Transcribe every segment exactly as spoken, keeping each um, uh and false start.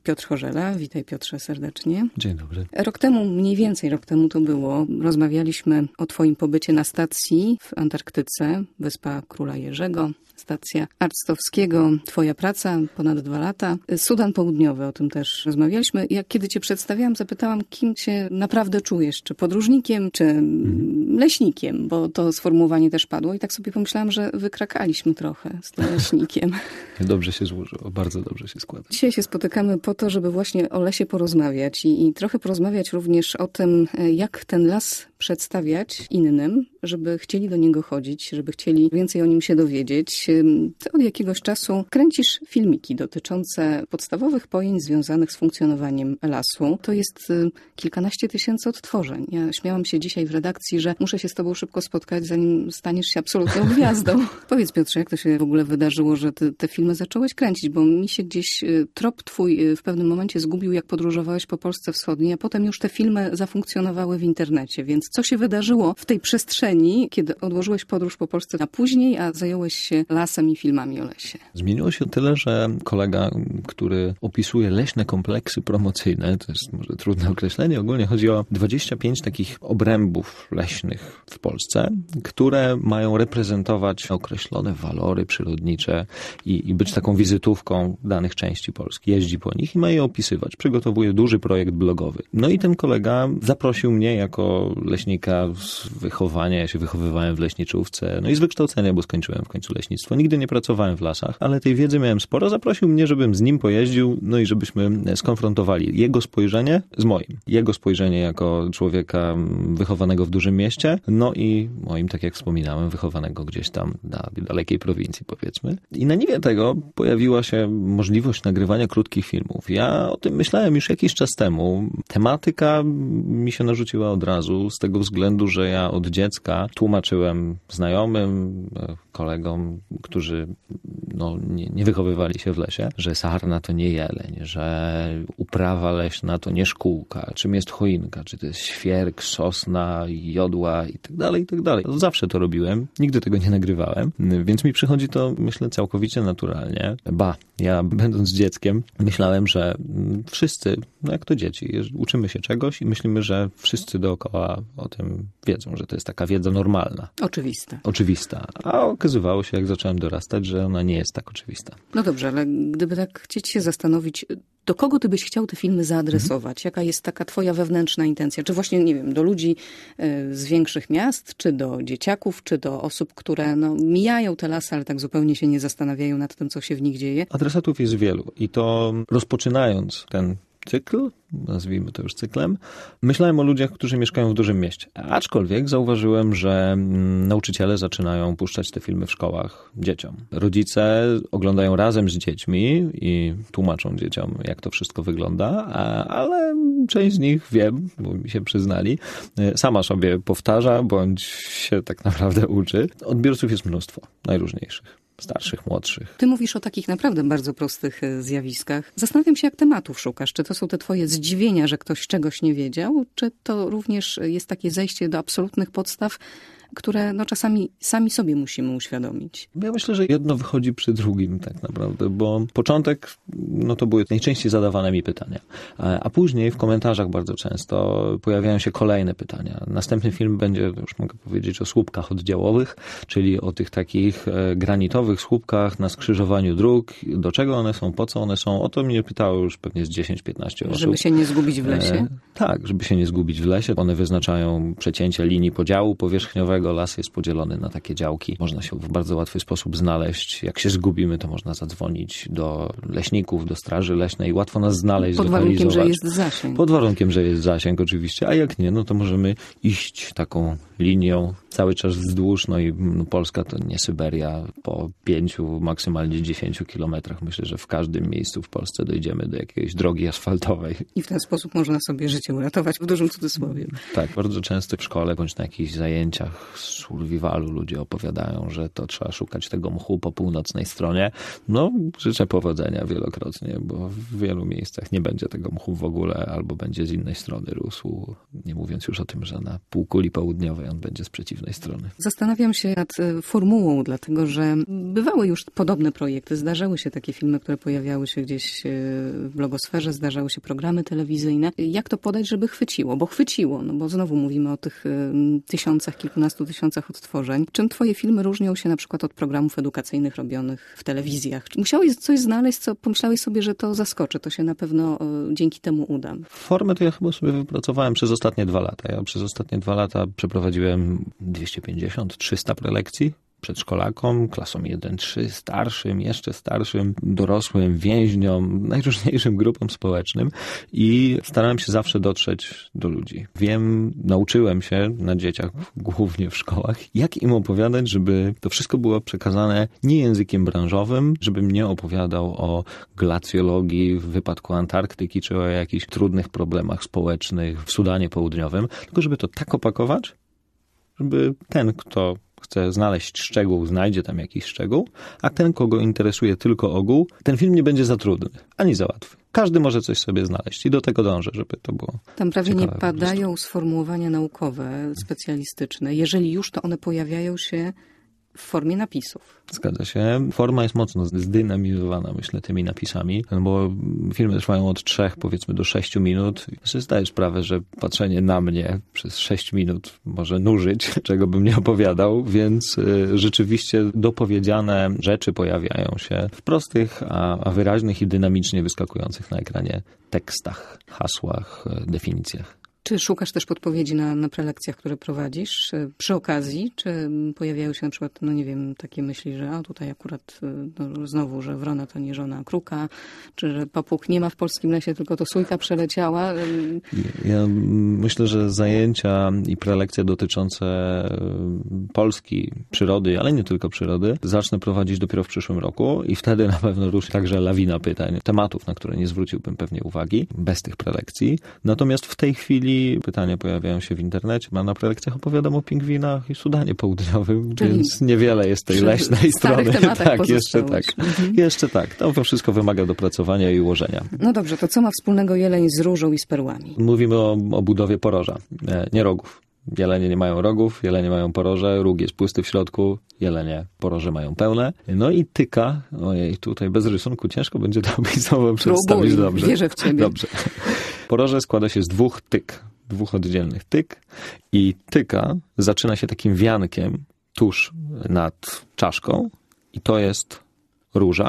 Piotr Chorzela. Witaj, Piotrze, serdecznie. Dzień dobry. Rok temu, mniej więcej rok temu to było, rozmawialiśmy o twoim pobycie na stacji w Antarktyce, Wyspa Króla Jerzego, stacja Arctowskiego. Twoja praca, ponad dwa lata. Sudan Południowy, o tym też rozmawialiśmy. Jak kiedy cię przedstawiałam, zapytałam, kim się naprawdę czujesz? Czy podróżnikiem, czy mhm. leśnikiem? Bo to sformułowanie też padło i tak sobie pomyślałam, że wykrakaliśmy trochę z tym leśnikiem. Dobrze się złożyło, bardzo dobrze się składa. Dzisiaj się spotykamy po to, żeby właśnie o lesie porozmawiać i, i trochę porozmawiać również o tym, jak ten las przedstawiać innym, żeby chcieli do niego chodzić, żeby chcieli więcej o nim się dowiedzieć. Ty od jakiegoś czasu kręcisz filmiki dotyczące podstawowych pojęć związanych z funkcjonowaniem lasu. To jest kilkanaście tysięcy odtworzeń. Ja śmiałam się dzisiaj w redakcji, że muszę się z tobą szybko spotkać, zanim staniesz się absolutną gwiazdą. Powiedz, Piotrze, jak to się w ogóle wydarzyło, że ty te filmy zacząłeś kręcić, bo mi się gdzieś trop twój w pewnym momencie zgubił, jak podróżowałeś po Polsce Wschodniej, a potem już te filmy zafunkcjonowały w internecie. Więc co się wydarzyło w tej przestrzeni, kiedy odłożyłeś podróż po Polsce na później, a zająłeś się lasem i filmami o lesie? Zmieniło się tyle, że kolega, który opisuje leśne kompleksy promocyjne, to jest może trudne określenie, ogólnie chodzi o dwadzieścia pięć takich obrębów leśnych w Polsce, które mają reprezentować określone walory przyrodnicze i, i być taką wizytówką danych części Polski. Jeździ po nich i ma je opisywać. Przygotowuje duży projekt blogowy. No i ten kolega zaprosił mnie jako leśnika z wychowania. Ja się wychowywałem w leśniczówce. No i z wykształcenia, bo skończyłem w końcu leśnictwo. Nigdy nie pracowałem w lasach, ale tej wiedzy miałem sporo. Zaprosił mnie, żebym z nim pojeździł, no i żebyśmy skonfrontowali jego spojrzenie z moim. Jego spojrzenie jako człowieka wychowanego w dużym mieście, no i moim, tak jak wspominałem, wychowanego gdzieś tam na dalekiej prowincji, powiedzmy. I na niwie tego pojawiła się możliwość nagrywania krótkich filmów. Ja o tym myślałem już jakiś czas temu. Tematyka mi się narzuciła od razu z tego względu, że ja od dziecka tłumaczyłem znajomym, kolegom, którzy no, nie, nie wychowywali się w lesie, że sarna to nie jeleń, że uprawa leśna to nie szkółka, czym jest choinka, czy to jest świerk, sosna, jodła i tak dalej, i tak dalej. Zawsze to robiłem, nigdy tego nie nagrywałem, więc mi przychodzi to, myślę, całkowicie naturalnie. Ba, ja będąc dzieckiem myślałem, że wszyscy, no jak to dzieci, uczymy się czegoś i myślimy, że wszyscy dookoła o tym wiedzą, że to jest taka wiedza normalna. Oczywista. Oczywista. A okazywało się, jak zacząłem dorastać, że ona nie jest tak oczywista. No dobrze, ale gdyby tak chcieć się zastanowić, do kogo ty byś chciał te filmy zaadresować? Mhm. Jaka jest taka twoja wewnętrzna intencja? Czy właśnie, nie wiem, do ludzi z większych miast, czy do dzieciaków, czy do osób, które no, mijają te lasy, ale tak zupełnie się nie zastanawiają nad tym, co się w nich dzieje? Adresatów jest wielu i to rozpoczynając ten cykl, nazwijmy to już cyklem, myślałem o ludziach, którzy mieszkają w dużym mieście. Aczkolwiek zauważyłem, że nauczyciele zaczynają puszczać te filmy w szkołach dzieciom. Rodzice oglądają razem z dziećmi i tłumaczą dzieciom, jak to wszystko wygląda, ale część z nich, wiem, bo mi się przyznali, sama sobie powtarza, bądź się tak naprawdę uczy. Odbiorców jest mnóstwo, najróżniejszych. Starszych, młodszych. Ty mówisz o takich naprawdę bardzo prostych zjawiskach. Zastanawiam się, jak tematów szukasz. Czy to są te twoje zdziwienia, że ktoś czegoś nie wiedział? Czy to również jest takie zejście do absolutnych podstaw, które no, czasami sami sobie musimy uświadomić? Ja myślę, że jedno wychodzi przy drugim tak naprawdę, bo początek no to były najczęściej zadawane mi pytania, a później w komentarzach bardzo często pojawiają się kolejne pytania. Następny film będzie, już mogę powiedzieć, o słupkach oddziałowych, czyli o tych takich granitowych słupkach na skrzyżowaniu dróg. Do czego one są, po co one są? O to mnie pytało już pewnie z dziesięć piętnaście osób. Żeby się nie zgubić w lesie? E, tak, żeby się nie zgubić w lesie. One wyznaczają przecięcie linii podziału powierzchniowego. Las jest podzielony na takie działki. Można się w bardzo łatwy sposób znaleźć. Jak się zgubimy, to można zadzwonić do leśników, do straży leśnej. Łatwo nas znaleźć, Pod warunkiem, że jest zasięg. Pod warunkiem, że jest zasięg oczywiście. A jak nie, no to możemy iść taką linią cały czas wzdłuż. No i no, Polska to nie Syberia. Po pięciu, maksymalnie dziesięciu kilometrach myślę, że w każdym miejscu w Polsce dojdziemy do jakiejś drogi asfaltowej. I w ten sposób można sobie życie uratować, w dużym cudzysłowie. Tak, bardzo często w szkole bądź na jakichś zajęciach grach survivalu ludzie opowiadają, że to trzeba szukać tego mchu po północnej stronie. No, życzę powodzenia wielokrotnie, bo w wielu miejscach nie będzie tego mchu w ogóle, albo będzie z innej strony rósł. Nie mówiąc już o tym, że na półkuli południowej on będzie z przeciwnej strony. Zastanawiam się nad formułą, dlatego że bywały już podobne projekty. Zdarzały się takie filmy, które pojawiały się gdzieś w blogosferze, zdarzały się programy telewizyjne. Jak to podać, żeby chwyciło? Bo chwyciło, no bo znowu mówimy o tych tysiącach, kilkunastu tysiącach odtworzeń. Czym twoje filmy różnią się na przykład od programów edukacyjnych robionych w telewizjach? Musiałeś coś znaleźć, co pomyślałeś sobie, że to zaskoczy, to się na pewno dzięki temu uda. Formę to ja chyba sobie wypracowałem przez ostatnie dwa lata. Ja przez ostatnie dwa lata przeprowadziłem dwieście pięćdziesiąt trzysta prelekcji przedszkolakom, klasom jeden trzy, starszym, jeszcze starszym, dorosłym, więźniom, najróżniejszym grupom społecznym i starałem się zawsze dotrzeć do ludzi. Wiem, nauczyłem się na dzieciach, głównie w szkołach, jak im opowiadać, żeby to wszystko było przekazane nie językiem branżowym, żebym nie opowiadał o glacjologii w wypadku Antarktyki, czy o jakichś trudnych problemach społecznych w Sudanie Południowym, tylko żeby to tak opakować, żeby ten, kto chce znaleźć szczegół, znajdzie tam jakiś szczegół, a ten, kogo interesuje tylko ogół, ten film nie będzie za trudny, ani za łatwy. Każdy może coś sobie znaleźć i do tego dążę, żeby to było Tam prawie nie padają sformułowania naukowe, specjalistyczne. Jeżeli już, to one pojawiają się w formie napisów. Zgadza się. Forma jest mocno zdynamizowana, myślę, tymi napisami, bo filmy trwają od trzech, powiedzmy, do sześciu minut. Znaczy, zdaję sprawę, że patrzenie na mnie przez sześć minut może nużyć, czego bym nie opowiadał, więc y, rzeczywiście dopowiedziane rzeczy pojawiają się w prostych, a, a wyraźnych i dynamicznie wyskakujących na ekranie tekstach, hasłach, definicjach. Czy szukasz też podpowiedzi na, na prelekcjach, które prowadzisz przy okazji? Czy pojawiają się na przykład, no nie wiem, takie myśli, że a tutaj akurat no, znowu, że wrona to nie żona kruka, czy że papug nie ma w polskim lesie, tylko to sójka przeleciała? Ja myślę, że zajęcia i prelekcje dotyczące Polski, przyrody, ale nie tylko przyrody, zacznę prowadzić dopiero w przyszłym roku i wtedy na pewno ruszy także lawina pytań, tematów, na które nie zwróciłbym pewnie uwagi bez tych prelekcji. Natomiast w tej chwili pytania pojawiają się w internecie. Ja na prelekcjach opowiadam o pingwinach i Sudanie Południowym, Czyli więc niewiele jest tej leśnej strony. Tak, jeszcze tak. Mhm. Jeszcze tak. To wszystko wymaga dopracowania i ułożenia. No dobrze, to co ma wspólnego jeleń z różą i z perłami? Mówimy o, o budowie poroża, nie, nie rogów. Jelenie nie mają rogów, jelenie mają poroże, róg jest pusty w środku, jelenie poroże mają pełne. No i tyka, ojej, tutaj bez rysunku ciężko będzie to opisowo przedstawić dobrze. Wierzę w ciebie. Dobrze. Poroże składa się z dwóch tyk, dwóch oddzielnych tyk i tyka zaczyna się takim wiankiem tuż nad czaszką i to jest róża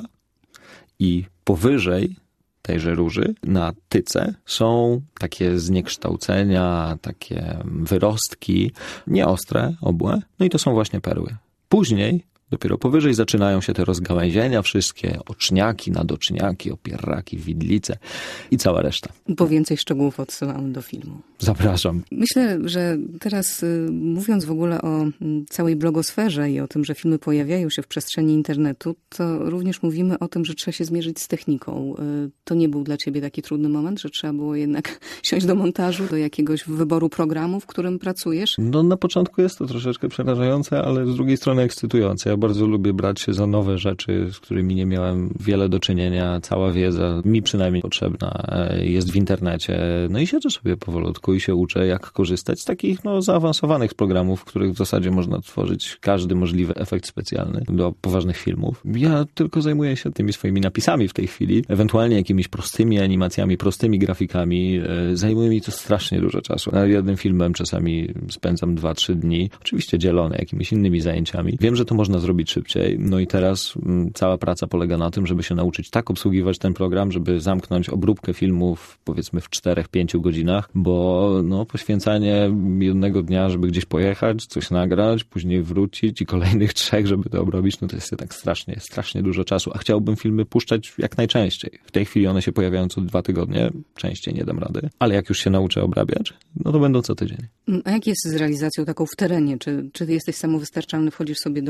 i powyżej tejże róży na tyce są takie zniekształcenia, takie wyrostki, nieostre, obłe, no i to są właśnie perły. Później, dopiero powyżej zaczynają się te rozgałęzienia wszystkie, oczniaki, nadoczniaki, opierraki, widlice i cała reszta. Po więcej szczegółów odsyłam do filmu. Zapraszam. Myślę, że teraz mówiąc w ogóle o całej blogosferze i o tym, że filmy pojawiają się w przestrzeni internetu, to również mówimy o tym, że trzeba się zmierzyć z techniką. To nie był dla ciebie taki trudny moment, że trzeba było jednak siąść do montażu, do jakiegoś wyboru programu, w którym pracujesz? No na początku jest to troszeczkę przerażające, ale z drugiej strony ekscytujące. Ja bardzo lubię brać się za nowe rzeczy, z którymi nie miałem wiele do czynienia. Cała wiedza, mi przynajmniej potrzebna, jest w internecie. No i siedzę sobie powolutku i się uczę, jak korzystać z takich no, zaawansowanych programów, w których w zasadzie można tworzyć każdy możliwy efekt specjalny do poważnych filmów. Ja tylko zajmuję się tymi swoimi napisami w tej chwili, ewentualnie jakimiś prostymi animacjami, prostymi grafikami. Zajmuje mi to strasznie dużo czasu. Nad jednym filmem czasami spędzam dwa, trzy dni, oczywiście dzielone jakimiś innymi zajęciami. Wiem, że to można zrobić szybciej. No i teraz m, cała praca polega na tym, żeby się nauczyć tak obsługiwać ten program, żeby zamknąć obróbkę filmów powiedzmy w czterech, pięciu godzinach, bo no, poświęcanie jednego dnia, żeby gdzieś pojechać, coś nagrać, później wrócić i kolejnych trzech, żeby to obrobić, no to jest tak strasznie, strasznie dużo czasu. A chciałbym filmy puszczać jak najczęściej. W tej chwili one się pojawiają co dwa tygodnie, częściej nie dam rady, ale jak już się nauczę obrabiać, no to będą co tydzień. A jak jest z realizacją taką w terenie? Czy, czy ty jesteś samowystarczalny, wchodzisz sobie do lasu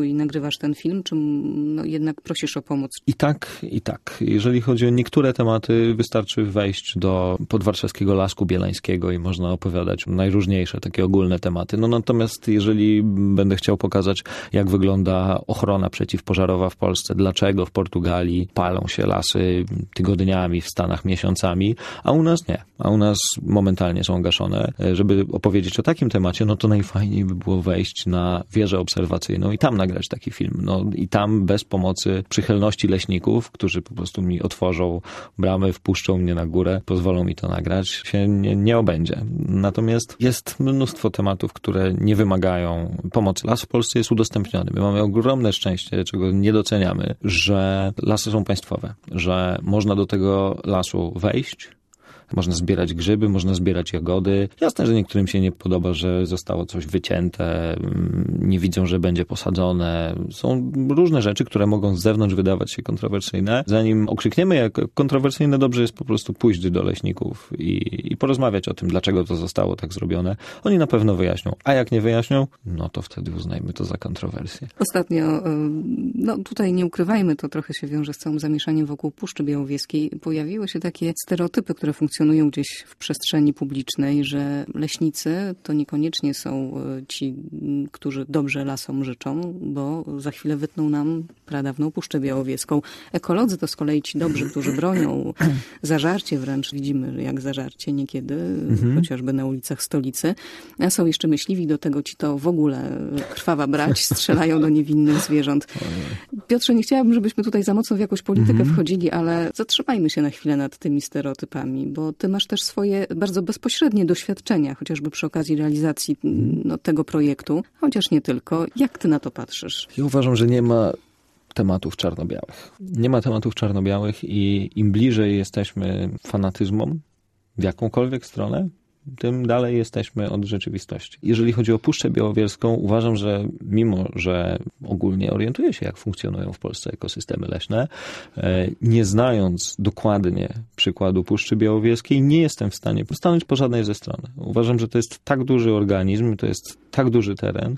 i nagrywasz ten film, czy no, jednak prosisz o pomoc? I tak, i tak. Jeżeli chodzi o niektóre tematy, wystarczy wejść do podwarszawskiego Lasku Bielańskiego i można opowiadać najróżniejsze, takie ogólne tematy. No natomiast jeżeli będę chciał pokazać, jak wygląda ochrona przeciwpożarowa w Polsce, dlaczego w Portugalii palą się lasy tygodniami, w Stanach miesiącami, a u nas nie. A u nas momentalnie są gaszone. Żeby opowiedzieć o takim temacie, no to najfajniej by było wejść na wieżę obserwacyjną i tam nagrać taki film. No i tam bez pomocy przychylności leśników, którzy po prostu mi otworzą bramy, wpuszczą mnie na górę, pozwolą mi to nagrać, się nie, nie obędzie. Natomiast jest mnóstwo tematów, które nie wymagają pomocy. Las w Polsce jest udostępniony. My mamy ogromne szczęście, czego nie doceniamy, że lasy są państwowe, że można do tego lasu wejść, można zbierać grzyby, można zbierać jagody. Jasne, że niektórym się nie podoba, że zostało coś wycięte, nie widzą, że będzie posadzone. Są różne rzeczy, które mogą z zewnątrz wydawać się kontrowersyjne. Zanim okrzykniemy jak kontrowersyjne, dobrze jest po prostu pójść do leśników i, i porozmawiać o tym, dlaczego to zostało tak zrobione. Oni na pewno wyjaśnią. A jak nie wyjaśnią, no to wtedy uznajmy to za kontrowersję. Ostatnio, no tutaj nie ukrywajmy, to trochę się wiąże z całym zamieszaniem wokół Puszczy Białowieskiej. Pojawiły się takie stereotypy, które funkcjonują funkcjonują gdzieś w przestrzeni publicznej, że leśnicy to niekoniecznie są ci, którzy dobrze lasom życzą, bo za chwilę wytną nam pradawną Puszczę Białowieską. Ekolodzy to z kolei ci dobrzy, którzy bronią zażarcie, wręcz widzimy jak zażarcie niekiedy, mhm. chociażby na ulicach stolicy. A są jeszcze myśliwi, do tego ci to w ogóle krwawa brać, strzelają do niewinnych zwierząt. Piotrze, nie chciałabym, żebyśmy tutaj za mocno w jakąś politykę mhm. wchodzili, ale zatrzymajmy się na chwilę nad tymi stereotypami, bo ty masz też swoje bardzo bezpośrednie doświadczenia, chociażby przy okazji realizacji no, tego projektu, chociaż nie tylko. Jak ty na to patrzysz? Ja uważam, że nie ma tematów czarno-białych. Nie ma tematów czarno-białych i im bliżej jesteśmy fanatyzmom w jakąkolwiek stronę, tym dalej jesteśmy od rzeczywistości. Jeżeli chodzi o Puszczę Białowieską, uważam, że mimo, że ogólnie orientuję się, jak funkcjonują w Polsce ekosystemy leśne, nie znając dokładnie przykładu Puszczy Białowieskiej, nie jestem w stanie stanąć po żadnej ze stron. Uważam, że to jest tak duży organizm, to jest tak duży teren,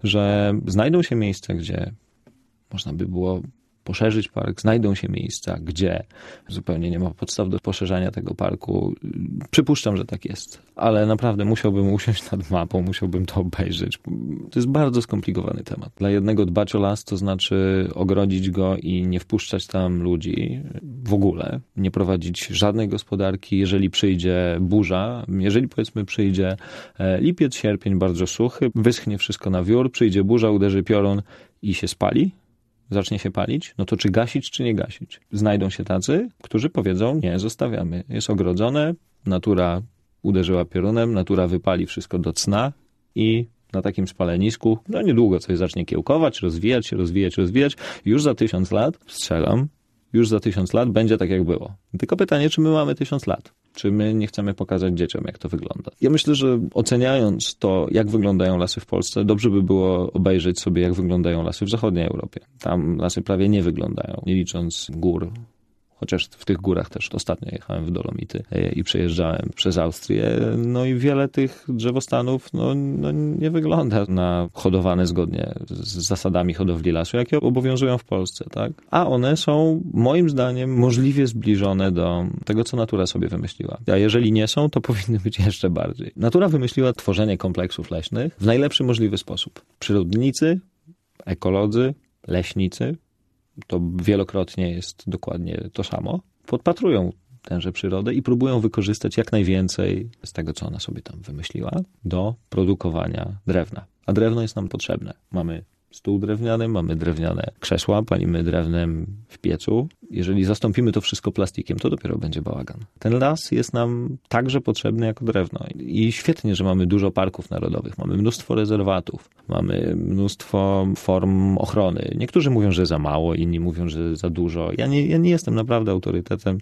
że znajdą się miejsca, gdzie można by było poszerzyć park, znajdą się miejsca, gdzie zupełnie nie ma podstaw do poszerzania tego parku. Przypuszczam, że tak jest, ale naprawdę musiałbym usiąść nad mapą, musiałbym to obejrzeć. To jest bardzo skomplikowany temat. Dla jednego dbać o las to znaczy ogrodzić go i nie wpuszczać tam ludzi w ogóle, nie prowadzić żadnej gospodarki. Jeżeli przyjdzie burza, jeżeli powiedzmy przyjdzie lipiec, sierpień bardzo suchy, wyschnie wszystko na wiór, przyjdzie burza, uderzy piorun i się spali, zacznie się palić, no to czy gasić, czy nie gasić? Znajdą się tacy, którzy powiedzą, nie, zostawiamy. Jest ogrodzone, natura uderzyła piorunem, natura wypali wszystko do cna i na takim spalenisku, no niedługo coś zacznie kiełkować, rozwijać się, rozwijać, rozwijać. Już za tysiąc lat, strzelam, już za tysiąc lat będzie tak, jak było. Tylko pytanie, czy my mamy tysiąc lat? Czy my nie chcemy pokazać dzieciom, jak to wygląda? Ja myślę, że oceniając to, jak wyglądają lasy w Polsce, dobrze by było obejrzeć sobie, jak wyglądają lasy w zachodniej Europie. Tam lasy prawie nie wyglądają, nie licząc gór. Chociaż w tych górach też ostatnio jechałem w Dolomity i przejeżdżałem przez Austrię. No i wiele tych drzewostanów no, no nie wygląda na hodowane zgodnie z zasadami hodowli lasu, jakie obowiązują w Polsce, tak? A one są moim zdaniem możliwie zbliżone do tego, co natura sobie wymyśliła. A jeżeli nie są, to powinny być jeszcze bardziej. Natura wymyśliła tworzenie kompleksów leśnych w najlepszy możliwy sposób. Przyrodnicy, ekolodzy, leśnicy, to wielokrotnie jest dokładnie to samo, podpatrują tęże przyrodę i próbują wykorzystać jak najwięcej z tego, co ona sobie tam wymyśliła, do produkowania drewna. A drewno jest nam potrzebne. Mamy stół drewniany, mamy drewniane krzesła, palimy drewnem w piecu. Jeżeli zastąpimy to wszystko plastikiem, to dopiero będzie bałagan. Ten las jest nam także potrzebny jako drewno. I świetnie, że mamy dużo parków narodowych, mamy mnóstwo rezerwatów, mamy mnóstwo form ochrony. Niektórzy mówią, że za mało, inni mówią, że za dużo. Ja nie, ja nie jestem naprawdę autorytetem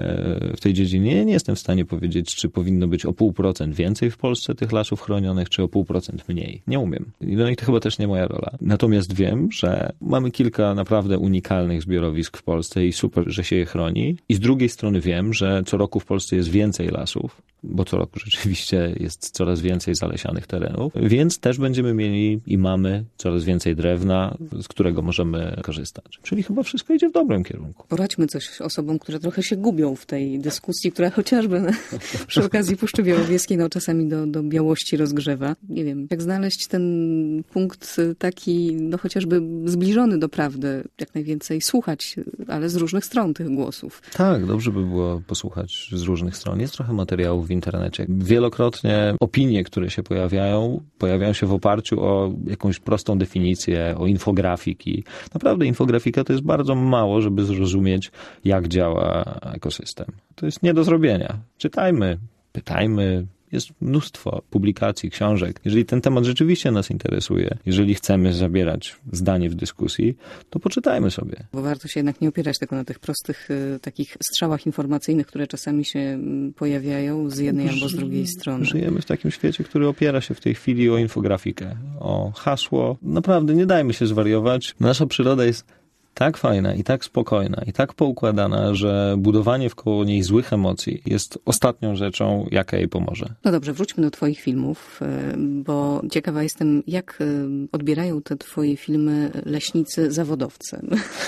w tej dziedzinie. Ja nie jestem w stanie powiedzieć, czy powinno być o pół procent więcej w Polsce tych lasów chronionych, czy o pół procent mniej. Nie umiem. No i to chyba też nie moja rola. Natomiast wiem, że mamy kilka naprawdę unikalnych zbiorowisk w Polsce i super, że się je chroni. I z drugiej strony wiem, że co roku w Polsce jest więcej lasów bo co roku rzeczywiście jest coraz więcej zalesianych terenów, więc też będziemy mieli i mamy coraz więcej drewna, z którego możemy korzystać. Czyli chyba wszystko idzie w dobrym kierunku. Poradźmy coś osobom, które trochę się gubią w tej dyskusji, która chociażby przy okazji Puszczy Białowieskiej no, czasami do, do białości rozgrzewa. Nie wiem, jak znaleźć ten punkt taki, no chociażby zbliżony do prawdy, jak najwięcej słuchać, ale z różnych stron tych głosów. Tak, dobrze by było posłuchać z różnych stron. Jest trochę materiałów w internecie. Wielokrotnie opinie, które się pojawiają, pojawiają się w oparciu o jakąś prostą definicję, o infografiki. Naprawdę infografika to jest bardzo mało, żeby zrozumieć, jak działa ekosystem. To jest nie do zrobienia. Czytajmy, pytajmy. Jest mnóstwo publikacji, książek. Jeżeli ten temat rzeczywiście nas interesuje, jeżeli chcemy zabierać zdanie w dyskusji, to poczytajmy sobie. Bo warto się jednak nie opierać tylko na tych prostych y, takich strzałach informacyjnych, które czasami się y, pojawiają z jednej albo z drugiej strony. Żyjemy w takim świecie, który opiera się w tej chwili o infografikę, o hasło. Naprawdę nie dajmy się zwariować. Nasza przyroda jest tak fajna i tak spokojna i tak poukładana, że budowanie wkoło niej złych emocji jest ostatnią rzeczą, jaka jej pomoże. No dobrze, wróćmy do twoich filmów, bo ciekawa jestem, jak odbierają te twoje filmy leśnicy zawodowcy.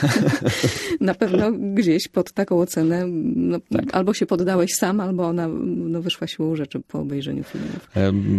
Na pewno gdzieś pod taką ocenę no, tak. Albo się poddałeś sam, albo ona no, wyszła siłą rzeczy po obejrzeniu filmów.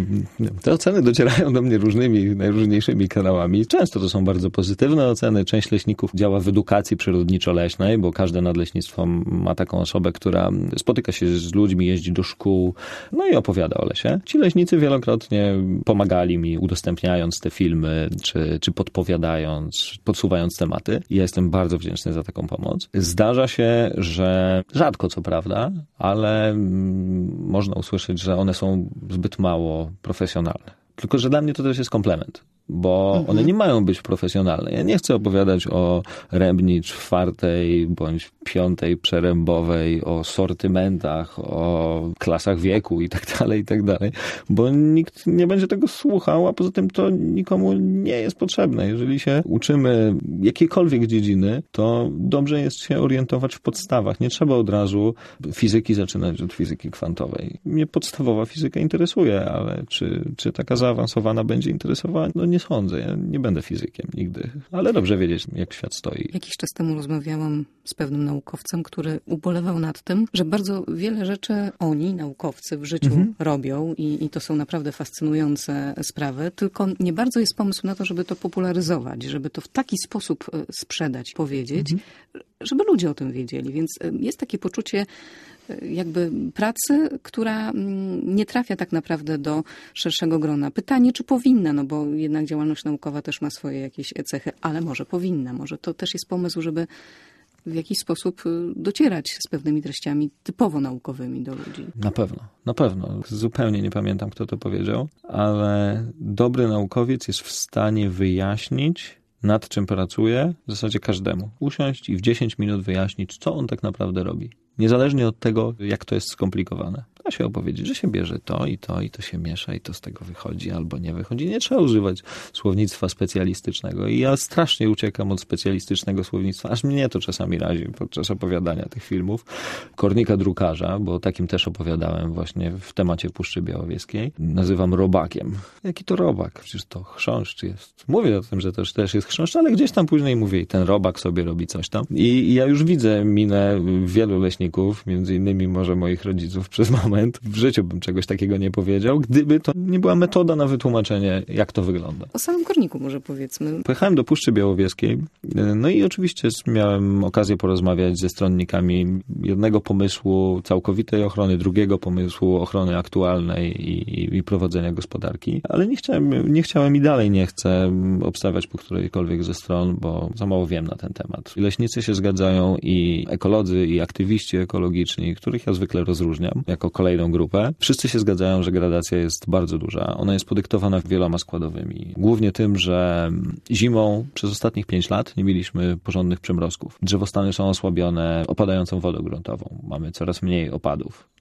Te oceny docierają do mnie różnymi, najróżniejszymi kanałami. Często to są bardzo pozytywne oceny. Część leśników działa w edukacji przyrodniczo-leśnej, bo każde nadleśnictwo ma taką osobę, która spotyka się z ludźmi, jeździ do szkół, no i opowiada o lesie. Ci leśnicy wielokrotnie pomagali mi, udostępniając te filmy, czy, czy podpowiadając, podsuwając tematy. Ja jestem bardzo wdzięczny za taką pomoc. Zdarza się, że rzadko co prawda, ale mm, można usłyszeć, że one są zbyt mało profesjonalne. Tylko że dla mnie to też jest komplement, bo mhm. one nie mają być profesjonalne. Ja nie chcę opowiadać o rębni czwartej bądź piątej przerębowej, o sortymentach, o klasach wieku i tak dalej, i tak dalej, bo nikt nie będzie tego słuchał, a poza tym to nikomu nie jest potrzebne. Jeżeli się uczymy jakiejkolwiek dziedziny, to dobrze jest się orientować w podstawach. Nie trzeba od razu fizyki zaczynać od fizyki kwantowej. Mnie podstawowa fizyka interesuje, ale czy, czy taka zaawansowana będzie interesowała? No nie sądzę. Ja nie będę fizykiem nigdy, ale dobrze wiedzieć, jak świat stoi. Jakiś czas temu rozmawiałam z pewnym naukowcem, który ubolewał nad tym, że bardzo wiele rzeczy oni, naukowcy, w życiu mhm. robią i, i to są naprawdę fascynujące sprawy, tylko nie bardzo jest pomysł na to, żeby to popularyzować, żeby to w taki sposób sprzedać, powiedzieć, mhm. żeby ludzie o tym wiedzieli. Więc jest takie poczucie jakby pracy, która nie trafia tak naprawdę do szerszego grona. Pytanie, czy powinna, no bo jednak działalność naukowa też ma swoje jakieś cechy, ale może powinna. Może to też jest pomysł, żeby w jakiś sposób docierać z pewnymi treściami typowo naukowymi do ludzi. Na pewno, na pewno. Zupełnie nie pamiętam, kto to powiedział, ale dobry naukowiec jest w stanie wyjaśnić, nad czym pracuje, w zasadzie każdemu. Usiąść i w dziesięć minut wyjaśnić, co on tak naprawdę robi. Niezależnie od tego, jak to jest skomplikowane. Da się opowiedzieć, że się bierze to i to i to się miesza i to z tego wychodzi albo nie wychodzi. Nie trzeba używać słownictwa specjalistycznego. I ja strasznie uciekam od specjalistycznego słownictwa. Aż mnie to czasami razi podczas opowiadania tych filmów. Kornika drukarza, bo takim też opowiadałem właśnie w temacie Puszczy Białowieskiej. Nazywam robakiem. Jaki to robak? Przecież to chrząszcz jest. Mówię o tym, że też, też jest chrząszcz, ale gdzieś tam później mówię i ten robak sobie robi coś tam. I, i ja już widzę minę wielu leśników, między innymi może moich rodziców przez moment. W życiu bym czegoś takiego nie powiedział, gdyby to nie była metoda na wytłumaczenie, jak to wygląda. O samym korniku może powiedzmy. Pojechałem do Puszczy Białowieskiej, no i oczywiście miałem okazję porozmawiać ze stronnikami jednego pomysłu całkowitej ochrony, drugiego pomysłu ochrony aktualnej i, i prowadzenia gospodarki, ale nie chciałem, nie chciałem i dalej nie chcę obstawiać po którejkolwiek ze stron, bo za mało wiem na ten temat. Leśnicy się zgadzają i ekolodzy, i aktywiści ekologiczni, których ja zwykle rozróżniam jako kolejną grupę. Wszyscy się zgadzają, że gradacja jest bardzo duża. Ona jest podyktowana wieloma składowymi. Głównie tym, że zimą przez ostatnich pięć lat nie mieliśmy porządnych przymrozków. Drzewostany są osłabione opadającą wodą gruntową. Mamy coraz mniej opadów.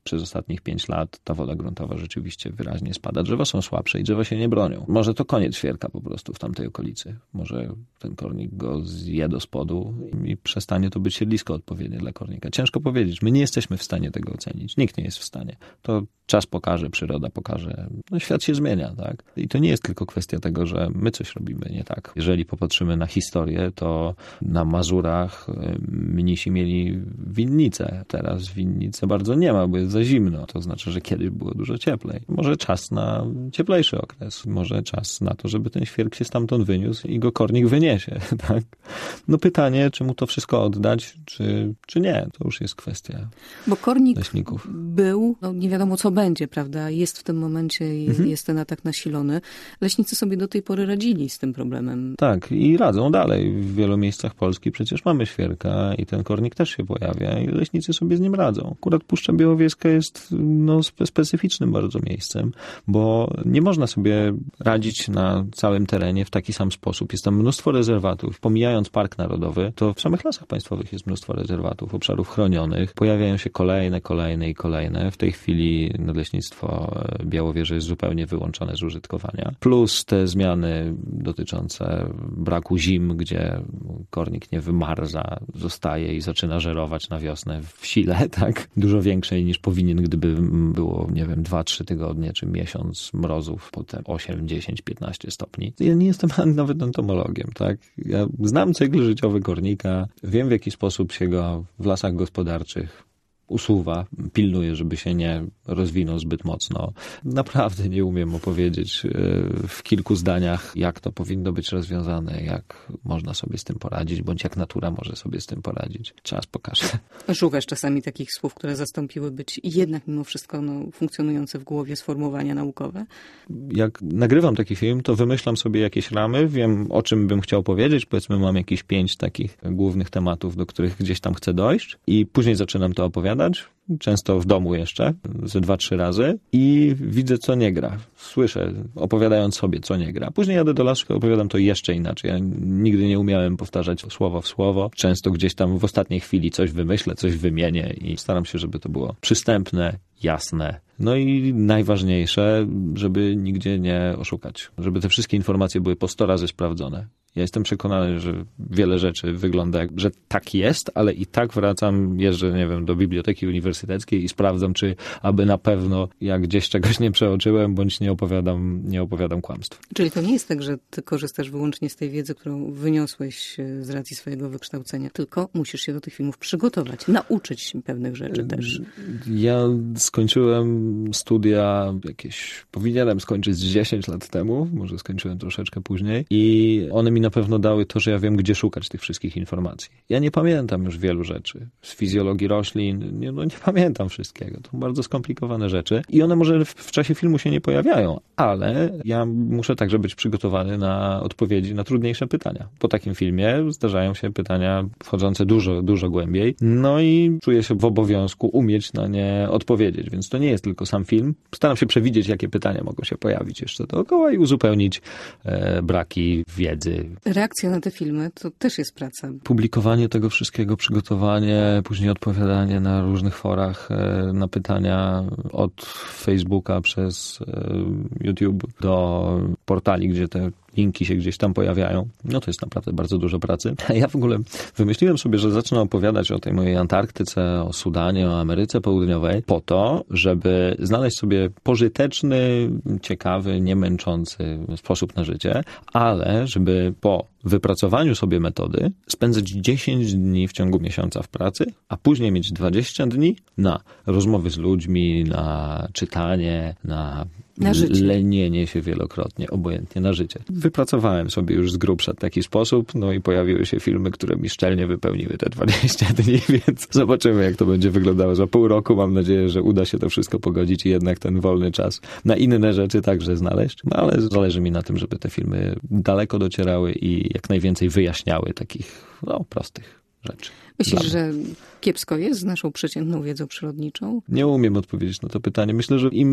przez ostatnich pięć lat ta woda gruntowa rzeczywiście wyraźnie spada. Drzewa są słabsze i drzewa się nie bronią. Może to koniec świerka po prostu w tamtej okolicy. Może ten kornik go zje do spodu i przestanie to być siedlisko odpowiednie dla kornika. Ciężko powiedzieć. My nie jesteśmy w stanie tego ocenić. Nikt nie jest w stanie. To czas pokaże, przyroda pokaże. No, świat się zmienia, tak? I to nie jest tylko kwestia tego, że my coś robimy nie tak. Jeżeli popatrzymy na historię, to na Mazurach mnisi mieli winnice. Teraz winnice bardzo nie ma, bo jest za zimno. To znaczy, że kiedyś było dużo cieplej. Może czas na cieplejszy okres. Może czas na to, żeby ten świerk się stamtąd wyniósł i go kornik wyniesie, tak? No pytanie, czy mu to wszystko oddać, czy, czy nie. To już jest kwestia Bo kornik leśników. był, no nie wiadomo co będzie, prawda? Jest w tym momencie, mhm. jest ten atak nasilony. Leśnicy sobie do tej pory radzili z tym problemem. Tak, i radzą dalej. W wielu miejscach Polski przecież mamy świerka i ten kornik też się pojawia i leśnicy sobie z nim radzą. Akurat Puszcza Białowieska jest no, spe- specyficznym bardzo miejscem, bo nie można sobie radzić na całym terenie w taki sam sposób. Jest tam mnóstwo rezerwatów. Pomijając Park Narodowy, to w samych lasach państwowych jest mnóstwo rezerwatów, obszarów chronionych. Pojawiają się kolejne, kolejne i kolejne. W tej chwili Nadleśnictwo Białowieży jest zupełnie wyłączone z użytkowania. Plus te zmiany dotyczące braku zim, gdzie kornik nie wymarza, zostaje i zaczyna żerować na wiosnę w sile, tak? Dużo większej niż powinien, gdyby było, nie wiem, dwa, trzy tygodnie czy miesiąc mrozów, potem osiem, dziesięć, piętnaście stopni. Ja nie jestem nawet entomologiem, tak? Ja znam cykl życiowy kornika, wiem w jaki sposób się go w lasach gospodarczych usuwa, pilnuje, żeby się nie rozwinął zbyt mocno. Naprawdę nie umiem opowiedzieć w kilku zdaniach, jak to powinno być rozwiązane, jak można sobie z tym poradzić, bądź jak natura może sobie z tym poradzić. Czas pokaże. Szukasz czasami takich słów, które zastąpiły być jednak mimo wszystko no, funkcjonujące w głowie sformułowania naukowe? Jak nagrywam taki film, to wymyślam sobie jakieś ramy, wiem o czym bym chciał powiedzieć, powiedzmy mam jakieś pięć takich głównych tematów, do których gdzieś tam chcę dojść i później zaczynam to opowiadać. Często w domu jeszcze, ze dwa, trzy razy i widzę, co nie gra. Słyszę, opowiadając sobie, co nie gra. Później jadę do lasu i opowiadam to jeszcze inaczej. Ja nigdy nie umiałem powtarzać słowo w słowo. Często gdzieś tam w ostatniej chwili coś wymyślę, coś wymienię i staram się, żeby to było przystępne, jasne. No i najważniejsze, żeby nigdzie nie oszukać. Żeby te wszystkie informacje były po sto razy sprawdzone. Ja jestem przekonany, że wiele rzeczy wygląda jak, że tak jest, ale i tak wracam, jeżdżę, nie wiem, do biblioteki uniwersyteckiej i sprawdzam, czy aby na pewno jak gdzieś czegoś nie przeoczyłem, bądź nie opowiadam, nie opowiadam kłamstw. Czyli to nie jest tak, że ty korzystasz wyłącznie z tej wiedzy, którą wyniosłeś z racji swojego wykształcenia, tylko musisz się do tych filmów przygotować, nauczyć się pewnych rzeczy też. Ja skończyłem studia jakieś, powinienem skończyć z dziesięć lat temu, może skończyłem troszeczkę później i one mi na pewno dały to, że ja wiem, gdzie szukać tych wszystkich informacji. Ja nie pamiętam już wielu rzeczy. Z fizjologii roślin, nie, no nie pamiętam wszystkiego. To są bardzo skomplikowane rzeczy i one może w, w czasie filmu się nie pojawiają, ale ja muszę także być przygotowany na odpowiedzi na trudniejsze pytania. Po takim filmie zdarzają się pytania wchodzące dużo, dużo głębiej, no i czuję się w obowiązku umieć na nie odpowiedzieć, więc to nie jest tylko sam film. Staram się przewidzieć, jakie pytania mogą się pojawić jeszcze dookoła i uzupełnić e, braki wiedzy. Reakcja na te filmy to też jest praca. Publikowanie tego wszystkiego, przygotowanie, później odpowiadanie na różnych forach na pytania od Facebooka przez YouTube do portali, gdzie te linki się gdzieś tam pojawiają. No to jest naprawdę bardzo dużo pracy. Ja w ogóle wymyśliłem sobie, że zacznę opowiadać o tej mojej Antarktyce, o Sudanie, o Ameryce Południowej po to, żeby znaleźć sobie pożyteczny, ciekawy, niemęczący sposób na życie, ale żeby po wypracowaniu sobie metody spędzać dziesięć dni w ciągu miesiąca w pracy, a później mieć dwadzieścia dni na rozmowy z ludźmi, na czytanie, na Na życie. lenienie się wielokrotnie, obojętnie na życie. Wypracowałem sobie już z grubsza taki sposób, no i pojawiły się filmy, które mi szczelnie wypełniły te dwadzieścia dni, więc zobaczymy, jak to będzie wyglądało za pół roku. Mam nadzieję, że uda się to wszystko pogodzić i jednak ten wolny czas na inne rzeczy także znaleźć, no, ale zależy mi na tym, żeby te filmy daleko docierały i jak najwięcej wyjaśniały takich, no, prostych rzeczy. Myślisz, że kiepsko jest z naszą przeciętną wiedzą przyrodniczą? Nie umiem odpowiedzieć na to pytanie. Myślę, że im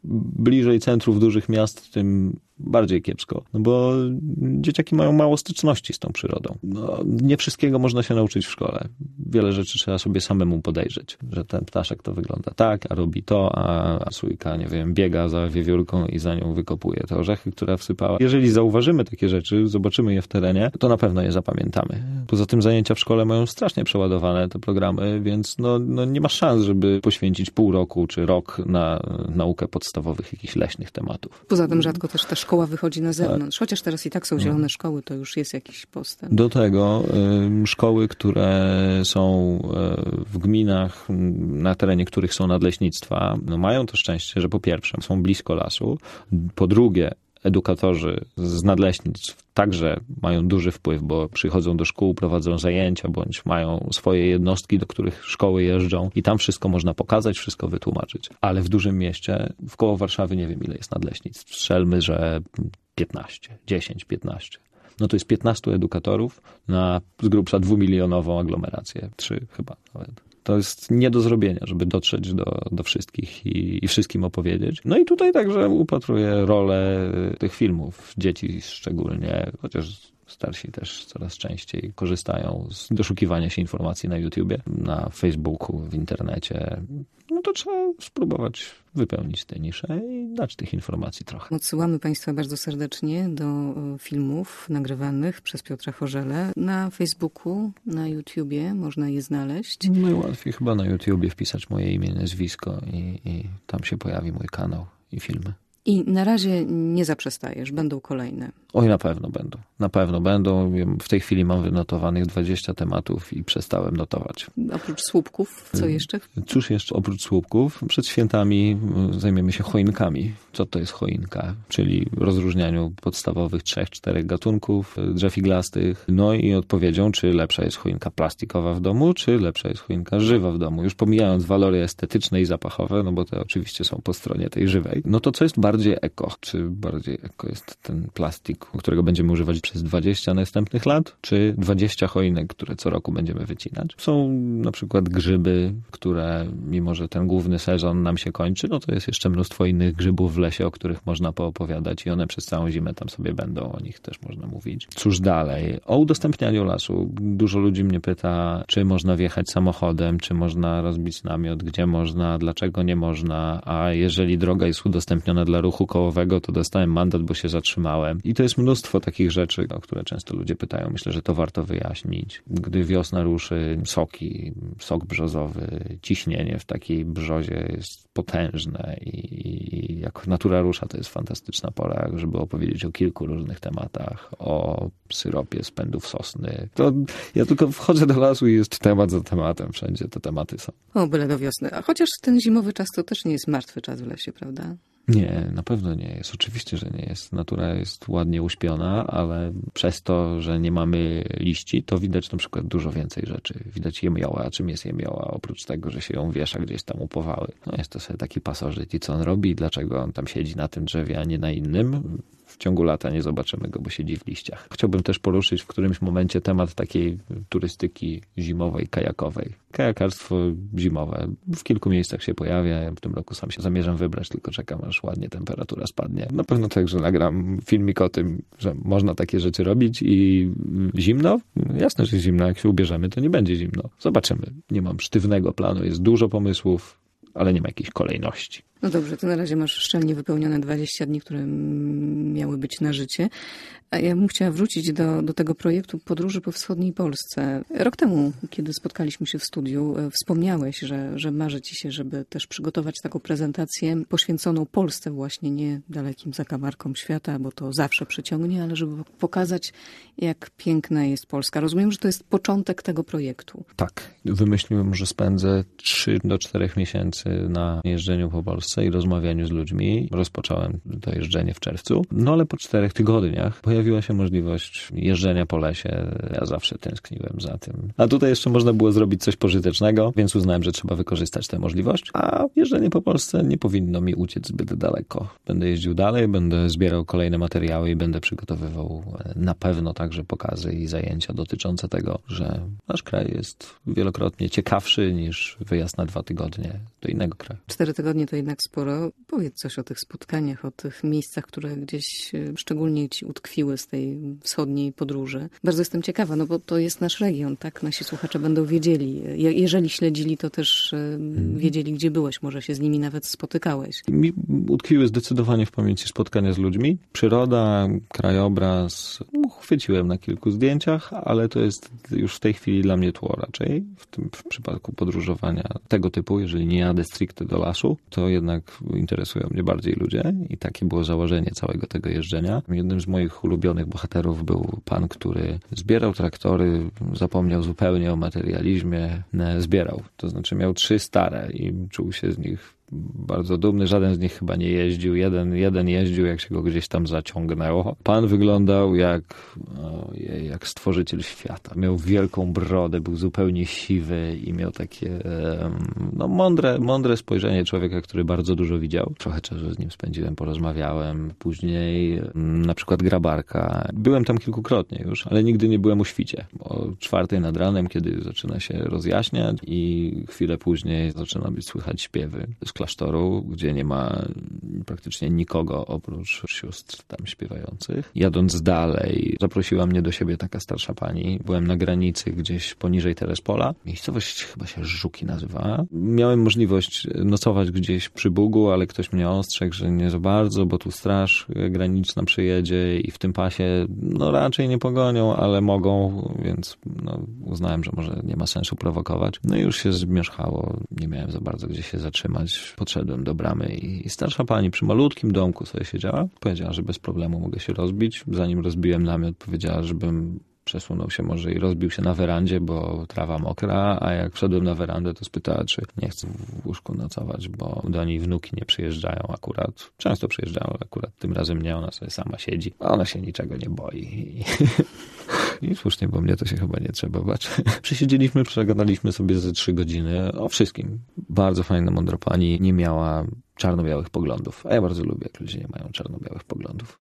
bliżej centrów dużych miast, tym bardziej kiepsko. No bo dzieciaki mają mało styczności z tą przyrodą. No, nie wszystkiego można się nauczyć w szkole. Wiele rzeczy trzeba sobie samemu podejrzeć, że ten ptaszek to wygląda tak, a robi to, a, a sójka, nie wiem, biega za wiewiórką i za nią wykopuje te orzechy, które wsypała. Jeżeli zauważymy takie rzeczy, zobaczymy je w terenie, to na pewno je zapamiętamy. Poza tym zajęcia w szkole mają strasznie przeładowane te programy, więc no, no nie ma szans, żeby poświęcić pół roku czy rok na naukę podstawowych jakichś leśnych tematów. Poza tym rzadko też ta szkoła wychodzi na zewnątrz. Chociaż teraz i tak są zielone szkoły, to już jest jakiś postęp. Do tego y, szkoły, które są y, w gminach, na terenie których są nadleśnictwa, no mają to szczęście, że po pierwsze są blisko lasu, po drugie edukatorzy z nadleśnictw także mają duży wpływ, bo przychodzą do szkół, prowadzą zajęcia, bądź mają swoje jednostki, do których szkoły jeżdżą i tam wszystko można pokazać, wszystko wytłumaczyć. Ale w dużym mieście, wkoło Warszawy nie wiem ile jest nadleśnictw. Strzelmy, że piętnaście, dziesięć, piętnaście. No to jest piętnastu edukatorów na z grubsza dwumilionową aglomerację. Trzy chyba nawet. To jest nie do zrobienia, żeby dotrzeć do, do wszystkich i, i wszystkim opowiedzieć. No i tutaj także upatruję rolę tych filmów, dzieci szczególnie, chociaż starsi też coraz częściej korzystają z doszukiwania się informacji na YouTubie, na Facebooku, w internecie. No to trzeba spróbować wypełnić tę niszę i dać tych informacji trochę. Odsyłamy Państwa bardzo serdecznie do filmów nagrywanych przez Piotra Chorzelę. Na Facebooku, na YouTubie można je znaleźć. Najłatwiej chyba na YouTubie wpisać moje imię, nazwisko i, i tam się pojawi mój kanał i filmy. I na razie nie zaprzestajesz, będą kolejne. Oj, na pewno będą. Na pewno będą. W tej chwili mam wynotowanych dwadzieścia tematów i przestałem notować. Oprócz słupków, co jeszcze? Cóż jeszcze oprócz słupków? Przed świętami zajmiemy się choinkami. Co to jest choinka? Czyli rozróżnianiu podstawowych trzech, czterech gatunków drzew iglastych. No i odpowiedzią, czy lepsza jest choinka plastikowa w domu, czy lepsza jest choinka żywa w domu. Już pomijając walory estetyczne i zapachowe, no bo te oczywiście są po stronie tej żywej. No to co jest bardziej eko? Czy bardziej eko jest ten plastik, którego będziemy używać przez dwadzieścia następnych lat, czy dwadzieścia choinek, które co roku będziemy wycinać? Są na przykład grzyby, które mimo, że ten główny sezon nam się kończy, no to jest jeszcze mnóstwo innych grzybów w lesie, o których można poopowiadać i one przez całą zimę tam sobie będą, o nich też można mówić. Cóż dalej? O udostępnianiu lasu. Dużo ludzi mnie pyta, czy można wjechać samochodem, czy można rozbić namiot, gdzie można, dlaczego nie można, a jeżeli droga jest udostępniona dla ruchu kołowego, to dostałem mandat, bo się zatrzymałem. I to jest mnóstwo takich rzeczy, o które często ludzie pytają. Myślę, że to warto wyjaśnić. Gdy wiosna ruszy, soki, sok brzozowy, ciśnienie w takiej brzozie jest potężne i, i jak natura rusza, to jest fantastyczna pora, żeby opowiedzieć o kilku różnych tematach, o syropie z pędów sosny. To ja tylko wchodzę do lasu i jest temat za tematem. Wszędzie te tematy są. O, byle do wiosny. A chociaż ten zimowy czas to też nie jest martwy czas w lesie, prawda? Nie, na pewno nie jest. Oczywiście, że nie jest. Natura jest ładnie uśpiona, ale przez to, że nie mamy liści, to widać na przykład dużo więcej rzeczy. Widać jemioła. A czym jest jemioła? Oprócz tego, że się ją wiesza gdzieś tam u powały. No jest to sobie taki pasożyt i co on robi, dlaczego on tam siedzi na tym drzewie, a nie na innym. W ciągu lata nie zobaczymy go, bo siedzi w liściach. Chciałbym też poruszyć w którymś momencie temat takiej turystyki zimowej, kajakowej. Kajakarstwo zimowe w kilku miejscach się pojawia. Ja w tym roku sam się zamierzam wybrać, tylko czekam, aż ładnie temperatura spadnie. Na pewno także nagram filmik o tym, że można takie rzeczy robić i zimno? Jasne, że zimno. Jak się ubierzemy, to nie będzie zimno. Zobaczymy. Nie mam sztywnego planu. Jest dużo pomysłów, ale nie ma jakiejś kolejności. No dobrze, to na razie masz szczelnie wypełnione dwadzieścia dni, które miały być na życie. A ja bym chciała wrócić do, do tego projektu Podróży po wschodniej Polsce. Rok temu, kiedy spotkaliśmy się w studiu, wspomniałeś, że, że marzy ci się, żeby też przygotować taką prezentację poświęconą Polsce właśnie, nie dalekim zakamarkom świata, bo to zawsze przyciągnie, ale żeby pokazać, jak piękna jest Polska. Rozumiem, że to jest początek tego projektu. Tak. Wymyśliłem, że spędzę trzy do czterech miesięcy na jeżdżeniu po Polsce i rozmawianiu z ludźmi. Rozpocząłem to jeżdżenie w czerwcu. No ale po czterech tygodniach pojawiła się możliwość jeżdżenia po lesie. Ja zawsze tęskniłem za tym. A tutaj jeszcze można było zrobić coś pożytecznego, więc uznałem, że trzeba wykorzystać tę możliwość. A jeżdżenie po Polsce nie powinno mi uciec zbyt daleko. Będę jeździł dalej, będę zbierał kolejne materiały i będę przygotowywał na pewno także pokazy i zajęcia dotyczące tego, że nasz kraj jest wielokrotnie ciekawszy niż wyjazd na dwa tygodnie do innego kraju. Cztery tygodnie to jednak sporo. Powiedz coś o tych spotkaniach, o tych miejscach, które gdzieś szczególnie ci utkwiły z tej wschodniej podróży. Bardzo jestem ciekawa, no bo to jest nasz region, tak? Nasi słuchacze będą wiedzieli. Jeżeli śledzili, to też wiedzieli, gdzie byłeś. Może się z nimi nawet spotykałeś. Mi utkwiły zdecydowanie w pamięci spotkania z ludźmi. Przyroda, krajobraz. Chwyciłem na kilku zdjęciach, ale to jest już w tej chwili dla mnie tło raczej. W tym w przypadku podróżowania tego typu, jeżeli nie jadę stricte do lasu, to jednak interesują mnie bardziej ludzie i takie było założenie całego tego jeżdżenia. Jednym z moich ulubionych bohaterów był pan, który zbierał traktory, zapomniał zupełnie o materializmie, zbierał. To znaczy miał trzy stare i czuł się z nich bardzo dumny. Żaden z nich chyba nie jeździł. Jeden, jeden jeździł, jak się go gdzieś tam zaciągnęło. Pan wyglądał jak, ojej, jak stworzyciel świata. Miał wielką brodę, był zupełnie siwy i miał takie no, mądre, mądre spojrzenie człowieka, który bardzo dużo widział. Trochę czasu z nim spędziłem, porozmawiałem. Później na przykład grabarka. Byłem tam kilkukrotnie już, ale nigdy nie byłem u świcie. O czwartej nad ranem, kiedy zaczyna się rozjaśniać i chwilę później zaczyna być słychać śpiewy z klasztoru, gdzie nie ma praktycznie nikogo oprócz sióstr tam śpiewających. Jadąc dalej, zaprosiła mnie do siebie taka starsza pani. Byłem na granicy gdzieś poniżej Terespola. Miejscowość chyba się Żuki nazywała. Miałem możliwość nocować gdzieś przy Bugu, ale ktoś mnie ostrzegł, że nie za bardzo, bo tu straż graniczna przyjedzie i w tym pasie no raczej nie pogonią, ale mogą, więc no, uznałem, że może nie ma sensu prowokować. No i już się zmierzchało. Nie miałem za bardzo gdzie się zatrzymać. Podszedłem do bramy i starsza pani przy malutkim domku sobie siedziała. Powiedziała, że bez problemu mogę się rozbić. Zanim rozbiłem namiot, powiedziała, żebym przesunął się może i rozbił się na werandzie, bo trawa mokra, a jak wszedłem na werandę, to spytała, czy nie chcę w łóżku nocować, bo do niej wnuki nie przyjeżdżają akurat. Często przyjeżdżają, ale akurat tym razem nie, ona sobie sama siedzi. A ona się niczego nie boi. I słusznie, bo mnie to się chyba nie trzeba bać. Przysiedzieliśmy, przegadaliśmy sobie ze trzy godziny o wszystkim. Bardzo fajna, mądra pani, nie miała czarno-białych poglądów. A ja bardzo lubię, jak ludzie nie mają czarno-białych poglądów.